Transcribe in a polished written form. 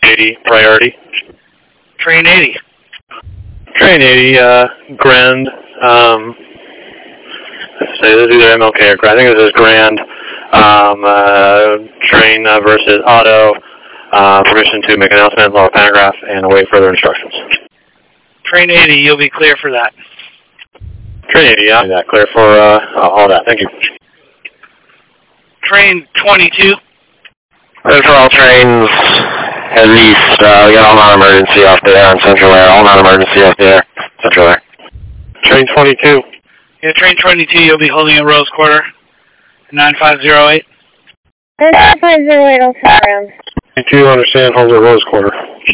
80, priority. Train 80. Train 80, Grand, let's say this is either MLK or Grand. I think this is Grand, train versus auto, permission to make an announcement, lower paragraph, and await further instructions. Train 80, you'll be clear for that. Train 80, yeah, clear for all that. Thank you. Train 22. Clear for all trains, at least, we got all non-emergency off there on Central Air, all non-emergency off there, Central Air. Train 22. Yeah, train 22, you'll be holding a Rose Quarter, 9508. 9508, I'll turn around. 22, understand, hold the Rose Quarter.